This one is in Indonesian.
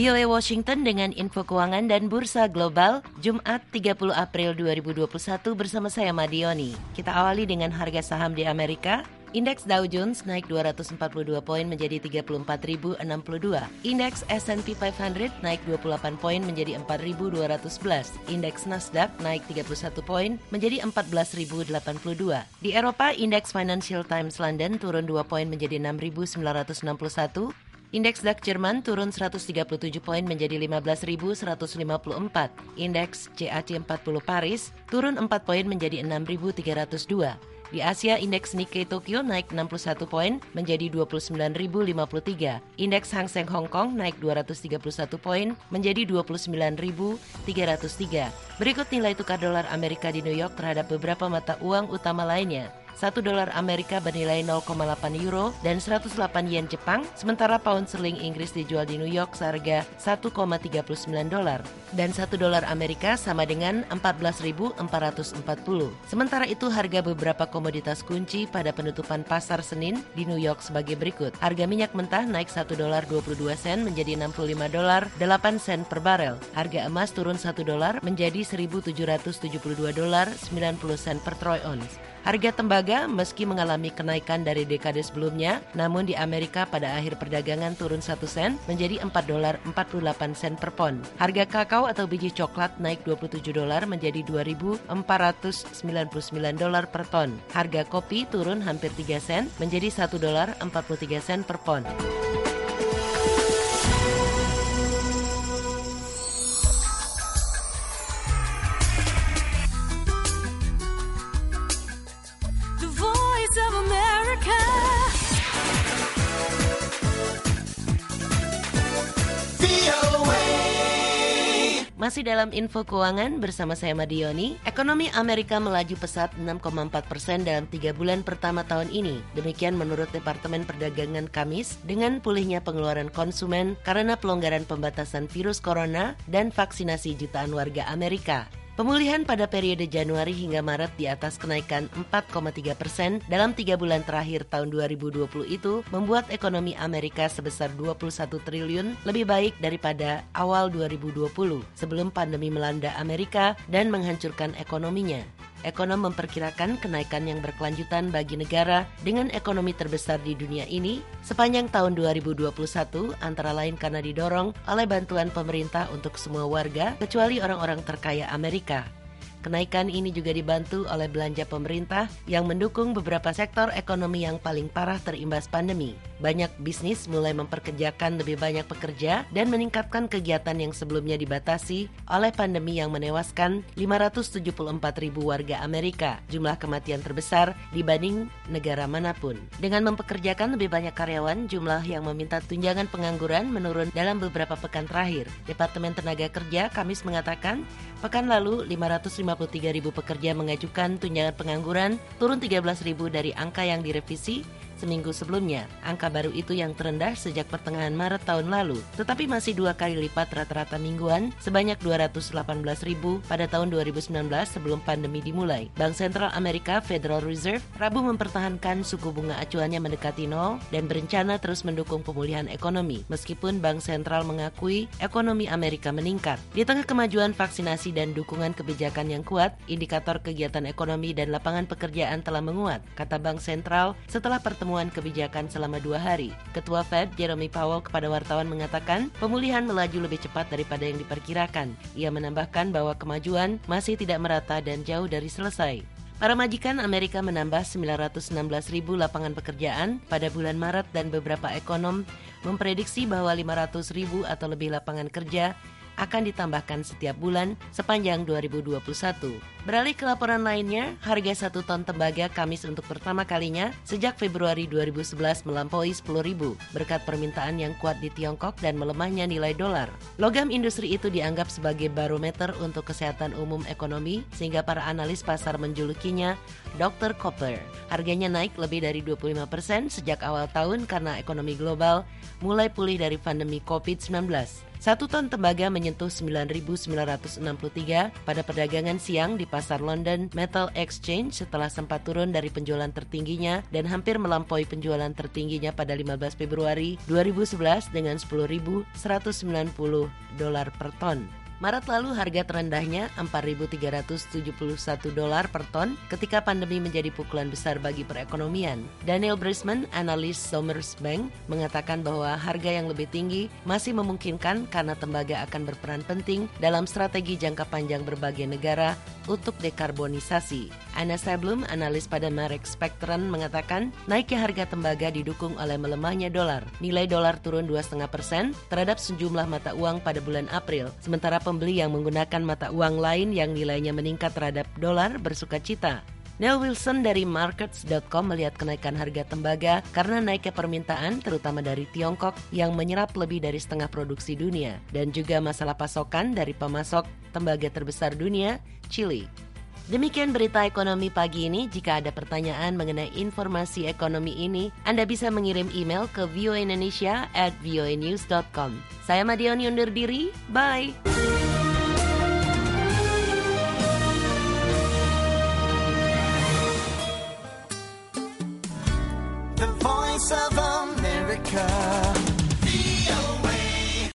VOA Washington dengan info keuangan dan bursa global Jumat 30 April 2021 bersama saya Madioni. Kita awali dengan harga saham di Amerika. Indeks Dow Jones naik 242 poin menjadi 34.062. Indeks S&P 500 naik 28 poin menjadi 4.211. Indeks Nasdaq naik 31 poin menjadi 14.082. Di Eropa, Indeks Financial Times London turun 2 poin menjadi 6.961. Indeks DAX Jerman turun 137 poin menjadi 15.154. Indeks CAC 40 Paris turun 4 poin menjadi 6.302. Di Asia, indeks Nikkei Tokyo naik 61 poin menjadi 29.053. Indeks Hang Seng Hong Kong naik 231 poin menjadi 29.303. Berikut nilai tukar dolar Amerika di New York terhadap beberapa mata uang utama lainnya. 1 dolar Amerika bernilai 0,8 euro dan 108 yen Jepang, sementara pound sterling Inggris dijual di New York seharga 1,39 dolar dan 1 dolar Amerika sama dengan 14.440. Sementara itu harga beberapa komoditas kunci pada penutupan pasar Senin di New York sebagai berikut. Harga minyak mentah naik 1 dolar 22 sen menjadi 65 dolar 8 sen per barel. Harga emas turun 1 dolar menjadi 1.772 dolar 90 sen per troy ounce. Harga tembaga meski mengalami kenaikan dari dekade sebelumnya, namun di Amerika pada akhir perdagangan turun 1 sen menjadi 4 dolar 48 sen per pon. Harga kakao atau biji coklat naik 27 dolar menjadi 2.499 dolar per ton. Harga kopi turun hampir 3 sen menjadi 1 dolar 43 sen per pon. Masih dalam info keuangan bersama saya Madioni, ekonomi Amerika melaju pesat 6,4% dalam 3 bulan pertama tahun ini. Demikian menurut Departemen Perdagangan Kamis dengan pulihnya pengeluaran konsumen karena pelonggaran pembatasan virus corona dan vaksinasi jutaan warga Amerika. Pemulihan pada periode Januari hingga Maret di atas kenaikan 4,3% dalam 3 bulan terakhir tahun 2020 itu membuat ekonomi Amerika sebesar 21 triliun lebih baik daripada awal 2020 sebelum pandemi melanda Amerika dan menghancurkan ekonominya. Ekonom memperkirakan kenaikan yang berkelanjutan bagi negara dengan ekonomi terbesar di dunia ini sepanjang tahun 2021 antara lain karena didorong oleh bantuan pemerintah untuk semua warga kecuali orang-orang terkaya Amerika. Kenaikan ini juga dibantu oleh belanja pemerintah yang mendukung beberapa sektor ekonomi yang paling parah terimbas pandemi. Banyak bisnis mulai memperkerjakan lebih banyak pekerja dan meningkatkan kegiatan yang sebelumnya dibatasi oleh pandemi yang menewaskan 574.000 warga Amerika, jumlah kematian terbesar dibanding negara manapun. Dengan mempekerjakan lebih banyak karyawan, jumlah yang meminta tunjangan pengangguran menurun dalam beberapa pekan terakhir. Departemen Tenaga Kerja Kamis mengatakan, pekan lalu 553.000 pekerja mengajukan tunjangan pengangguran, turun 13.000 dari angka yang direvisi seminggu sebelumnya. Angka baru itu yang terendah sejak pertengahan Maret tahun lalu, tetapi masih 2 kali lipat rata-rata mingguan sebanyak 218.000 pada tahun 2019 sebelum pandemi dimulai. Bank Sentral Amerika Federal Reserve Rabu mempertahankan suku bunga acuannya mendekati 0 dan berencana terus mendukung pemulihan ekonomi, meskipun Bank Sentral mengakui ekonomi Amerika meningkat. Di tengah kemajuan vaksinasi dan dukungan kebijakan yang kuat, indikator kegiatan ekonomi dan lapangan pekerjaan telah menguat, kata Bank Sentral setelah pertemuan kebijakan selama 2 hari. Ketua Fed Jerome Powell kepada wartawan mengatakan pemulihan melaju lebih cepat daripada yang diperkirakan. Ia menambahkan bahwa kemajuan masih tidak merata dan jauh dari selesai. Para majikan Amerika menambah 916.000 lapangan pekerjaan pada bulan Maret dan beberapa ekonom memprediksi bahwa 500.000 atau lebih lapangan kerja akan ditambahkan setiap bulan sepanjang 2021. Beralih ke laporan lainnya, harga 1 ton tembaga Kamis untuk pertama kalinya sejak Februari 2011 melampaui 10.000 berkat permintaan yang kuat di Tiongkok dan melemahnya nilai dolar. Logam industri itu dianggap sebagai barometer untuk kesehatan umum ekonomi sehingga para analis pasar menjulukinya Dr. Copper. Harganya naik lebih dari 25% sejak awal tahun karena ekonomi global mulai pulih dari pandemi COVID-19. 1 ton tembaga menyentuh 9.963 pada perdagangan siang di pasar London Metal Exchange setelah sempat turun dari penjualan tertingginya dan hampir melampaui penjualan tertingginya pada 15 Februari 2011 dengan $10.190 per ton. Maret lalu harga terendahnya $4.371 per ton ketika pandemi menjadi pukulan besar bagi perekonomian. Daniel Brisman, analis Somers Bank, mengatakan bahwa harga yang lebih tinggi masih memungkinkan karena tembaga akan berperan penting dalam strategi jangka panjang berbagai negara untuk dekarbonisasi. Anna Sablum, analis pada Marex Spectrum, mengatakan naiknya harga tembaga didukung oleh melemahnya dolar. Nilai dolar turun 2,5% terhadap sejumlah mata uang pada bulan April, sementara pembeli yang menggunakan mata uang lain yang nilainya meningkat terhadap dolar bersukacita. Neil Wilson dari Markets.com melihat kenaikan harga tembaga karena naiknya permintaan terutama dari Tiongkok yang menyerap lebih dari setengah produksi dunia dan juga masalah pasokan dari pemasok tembaga terbesar dunia, Chile. Demikian berita ekonomi pagi ini. Jika ada pertanyaan mengenai informasi ekonomi ini, Anda bisa mengirim email ke voaindonesia@voanews.com. Saya Madioni undur diri, bye! The Voice of